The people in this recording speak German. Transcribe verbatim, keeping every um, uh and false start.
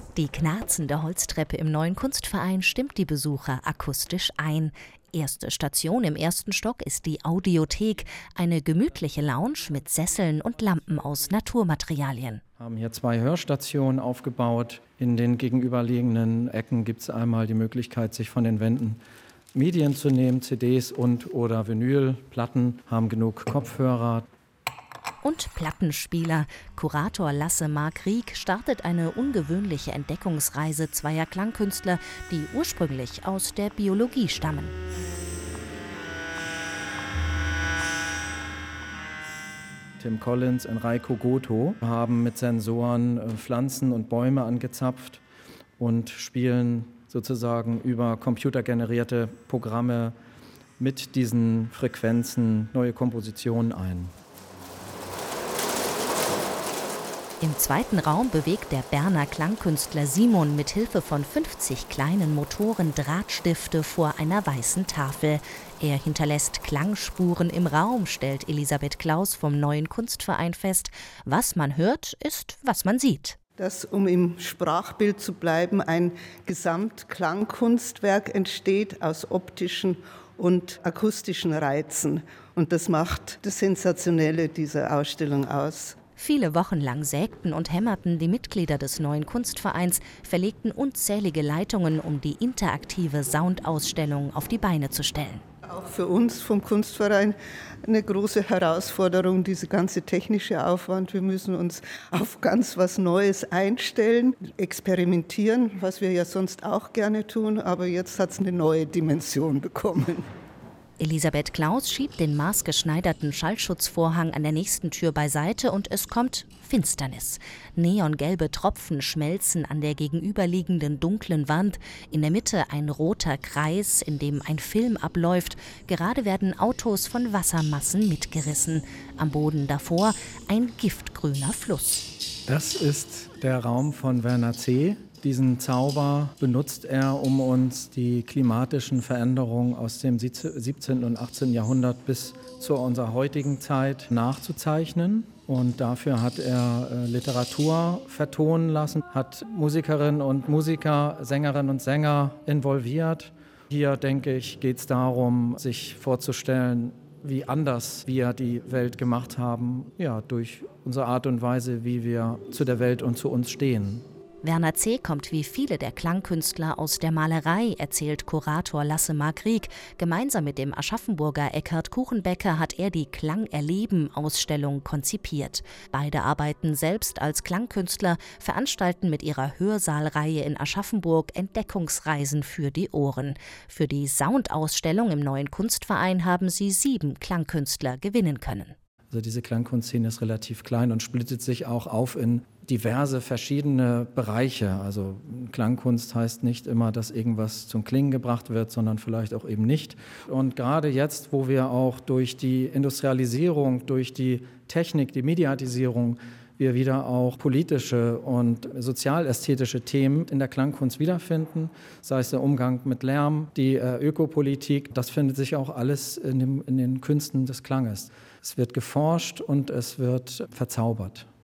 Die knarzende Holztreppe im Neuen Kunstverein stimmt die Besucher akustisch ein. Erste Station im ersten Stock ist die Audiothek, eine gemütliche Lounge mit Sesseln und Lampen aus Naturmaterialien. Wir haben hier zwei Hörstationen aufgebaut. In den gegenüberliegenden Ecken gibt es einmal die Möglichkeit, sich von den Wänden Medien zu nehmen, C Ds und oder Vinylplatten, haben genug Kopfhörer. Und Plattenspieler. Kurator Lasse Mark Rieck startet eine ungewöhnliche Entdeckungsreise zweier Klangkünstler, die ursprünglich aus der Biologie stammen. Tim Collins und Reiko Goto haben mit Sensoren Pflanzen und Bäume angezapft und spielen sozusagen über computergenerierte Programme mit diesen Frequenzen neue Kompositionen ein. Im zweiten Raum bewegt der Berner Klangkünstler Simon mit Hilfe von fünfzig kleinen Motoren Drahtstifte vor einer weißen Tafel. Er hinterlässt Klangspuren im Raum, stellt Elisabeth Klaus vom Neuen Kunstverein fest. Was man hört, ist, was man sieht. Dass, um im Sprachbild zu bleiben, ein Gesamtklangkunstwerk entsteht aus optischen und akustischen Reizen. Und das macht das Sensationelle dieser Ausstellung aus. Viele Wochen lang sägten und hämmerten die Mitglieder des Neuen Kunstvereins, verlegten unzählige Leitungen, um die interaktive Soundausstellung auf die Beine zu stellen. Auch für uns vom Kunstverein eine große Herausforderung, diese ganze technische Aufwand. Wir müssen uns auf ganz was Neues einstellen, experimentieren, was wir ja sonst auch gerne tun, aber jetzt hat es eine neue Dimension bekommen. Elisabeth Klaus schiebt den maßgeschneiderten Schallschutzvorhang an der nächsten Tür beiseite und es kommt Finsternis. Neongelbe Tropfen schmelzen an der gegenüberliegenden dunklen Wand. In der Mitte ein roter Kreis, in dem ein Film abläuft. Gerade werden Autos von Wassermassen mitgerissen. Am Boden davor ein giftgrüner Fluss. Das ist der Raum von Werner C. Diesen Zauber benutzt er, um uns die klimatischen Veränderungen aus dem siebzehnten und achtzehnten Jahrhundert bis zu unserer heutigen Zeit nachzuzeichnen. Und dafür hat er Literatur vertonen lassen, hat Musikerinnen und Musiker, Sängerinnen und Sänger involviert. Hier, denke ich, geht es darum, sich vorzustellen, wie anders wir die Welt gemacht haben, ja, durch unsere Art und Weise, wie wir zu der Welt und zu uns stehen. Werner C. kommt wie viele der Klangkünstler aus der Malerei, erzählt Kurator Lasse Mark Rieck. Gemeinsam mit dem Aschaffenburger Eckhard Kuchenbecker hat er die Klangerleben-Ausstellung konzipiert. Beide arbeiten selbst als Klangkünstler, veranstalten mit ihrer Hörsaalreihe in Aschaffenburg Entdeckungsreisen für die Ohren. Für die Soundausstellung im Neuen Kunstverein haben sie sieben Klangkünstler gewinnen können. Also diese Klangkunstszene ist relativ klein und splittet sich auch auf in diverse verschiedene Bereiche. Also Klangkunst heißt nicht immer, dass irgendwas zum Klingen gebracht wird, sondern vielleicht auch eben nicht. Und gerade jetzt, wo wir auch durch die Industrialisierung, durch die Technik, die Mediatisierung, wir wieder auch politische und sozialästhetische Themen in der Klangkunst wiederfinden, sei es der Umgang mit Lärm, die äh, Ökopolitik, das findet sich auch alles in, dem, in den Künsten des Klanges. Es wird geforscht und es wird verzaubert.